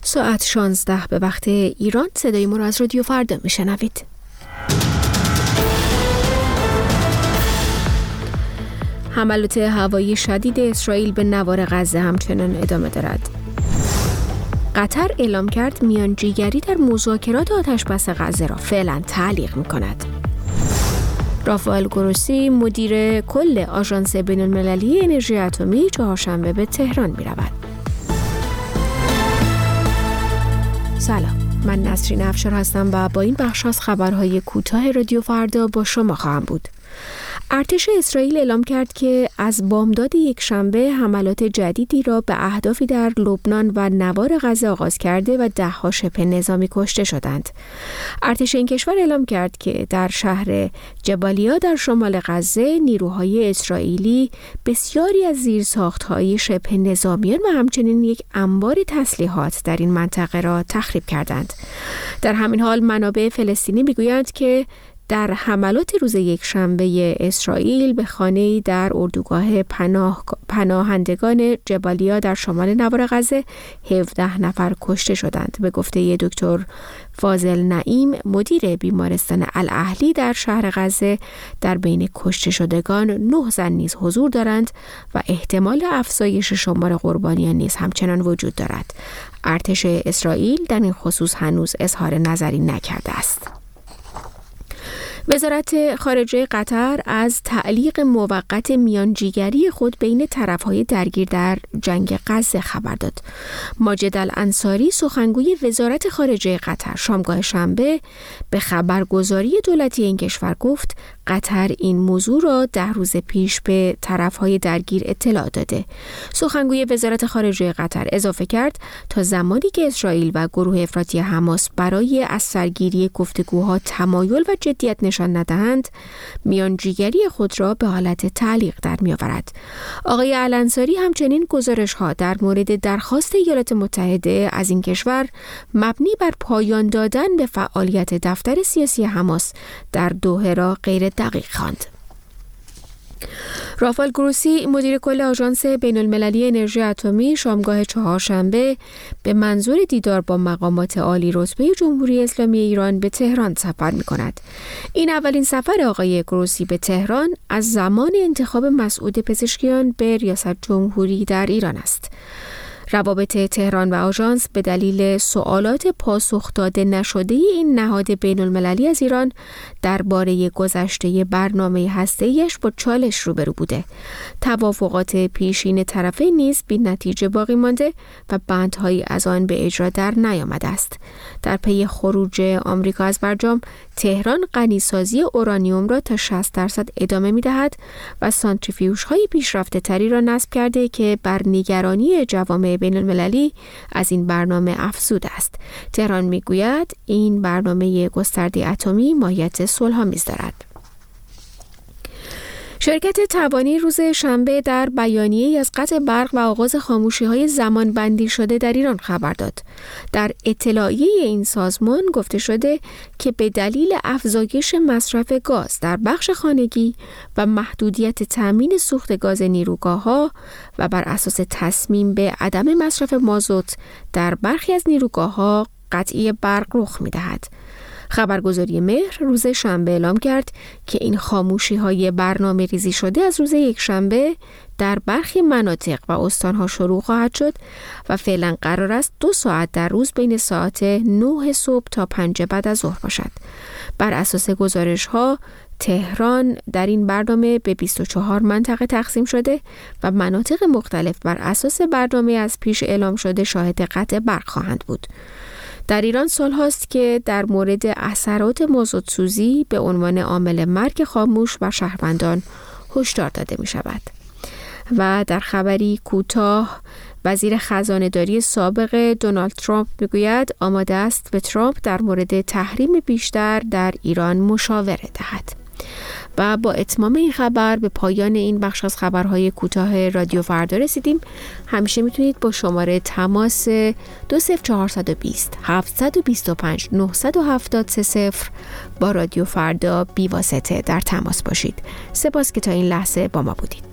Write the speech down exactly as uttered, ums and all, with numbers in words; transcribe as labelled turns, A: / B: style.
A: ساعت شانزده به وقت ایران. صدای ما را از رادیو فردا میشنوید. حملات هوایی شدید اسرائیل به نوار غزه همچنان ادامه دارد. قطر اعلام کرد میانجیگری در مذاکرات آتشبس غزه را فعلا تعلیق می‌کند. رافائل گروسی مدیر کل آژانس بین‌المللی انرژی اتمی چهارشنبه به تهران می‌رود. سلام، من نسرین افشار هستم و با این بخش از خبرهای کوتاه رادیو فردا با شما خواهم بود. ارتش اسرائیل اعلام کرد که از بامداد یک شنبه حملات جدیدی را به اهدافی در لبنان و نوار غزه آغاز کرده و ده‌ها شبه نظامی کشته شدند. ارتش این کشور اعلام کرد که در شهر جبالیا در شمال غزه نیروهای اسرائیلی بسیاری از زیرساخت‌های شبه نظامیان و همچنین یک انبار تسلیحات در این منطقه را تخریب کردند. در همین حال منابع فلسطینی می‌گویند که در حملات روز یک شنبه اسرائیل به خانه‌ای در اردوگاه پناه پناهندگان جبالیا در شمال نوار غزه هفده نفر کشته شدند. به گفته دکتر فاضل نعیم مدیر بیمارستان الاهلی در شهر غزه، در بین کشته شدگان نه زن نیز حضور دارند و احتمال افزایش شمار قربانیان نیز همچنان وجود دارد. ارتش اسرائیل در این خصوص هنوز اظهار نظری نکرده است. وزارت خارجه قطر از تعلیق موقت میانجیگری خود بین طرف‌های درگیر در جنگ غزه خبر داد. ماجد الانصاری سخنگوی وزارت خارجه قطر شامگاه شنبه به خبرگزاری دولتی این کشور گفت قطر این موضوع را ده روز پیش به طرف‌های درگیر اطلاع داده. سخنگوی وزارت خارجه قطر اضافه کرد تا زمانی که اسرائیل و گروه افراطی حماس برای از سرگیری گفتگوها تمایل و جدیت نشان ندهند، میانجیگری خود را به حالت تعلیق در می‌آورد. آقای الانصاری همچنین گزارش‌ها در مورد درخواست ایالات متحده از این کشور مبنی بر پایان دادن به فعالیت دفتر سیاسی حماس در دوحه را غیر دقیق خواند. رافائل گروسی مدیر کل آژانس بین‌المللی انرژی اتمی شامگاه چهارشنبه به منظور دیدار با مقامات عالی رتبه جمهوری اسلامی ایران به تهران سفر می‌کند. این اولین سفر آقای گروسی به تهران از زمان انتخاب مسعود پزشکیان به ریاست جمهوری در ایران است. روابط تهران و آژانس به دلیل سوالات پاسخ داده نشده این نهاد بین‌المللی از ایران درباره گذشته برنامه هسته‌ایش با چالش روبرو بوده. توافقات پیشین طرفین نیز بی نتیجه باقی مانده و بندهایی از آن به اجرا در نیامده است. در پی خروج آمریکا از برجام، تهران غنیسازی اورانیوم را تا شصت درصد ادامه می‌دهد و سانتریفیوژهای پیشرفته تری را نصب کرده که بر نگرانی جوامع بین‌المللی از این برنامه افزوده است. تهران میگوید این برنامه گسترده اتمی ماهیت صلح‌آمیز دارد. شرکت تبانی روز شنبه در بیانیه‌ای از قطع برق و آغاز خاموشی‌های زمانبندی شده در ایران خبر داد. در اطلاعیه این سازمان گفته شده که به دلیل افزایش مصرف گاز در بخش خانگی و محدودیت تامین سوخت گاز نیروگاه‌ها و بر اساس تصمیم به عدم مصرف مازوت در برخی از نیروگاه‌ها قطعی برق رخ می‌دهد. خبرگزاری مهر روز شنبه اعلام کرد که این خاموشی‌های برنامه ریزی شده از روز یک شنبه در برخی مناطق و استان‌ها شروع خواهد شد و فعلا قرار است دو ساعت در روز بین ساعت نه صبح تا پنج بعد از ظهر باشد. بر اساس گزارش‌ها تهران در این برنامه به بیست و چهار منطقه تقسیم شده و مناطق مختلف بر اساس برنامه از پیش اعلام شده شاهد قطع برق خواهند بود. در ایران سال هاست که در مورد اثرات مازوت سوزی به عنوان عامل مرگ خاموش بر شهروندان هشدار داده می شود. و در خبری کوتاه، وزیر خزانه‌داری سابق دونالد ترامپ میگوید آماده است به ترامپ در مورد تحریم بیشتر در ایران مشاوره دهد. و با اتمام این خبر به پایان این بخش از خبرهای کوتاه رادیو فردا رسیدیم. همیشه میتونید با شماره تماس دو صفر چهار دو صفر هفت دو پنج نه هفت سه صفر با رادیو فردا بی واسطه در تماس باشید. سپاس که تا این لحظه با ما بودید.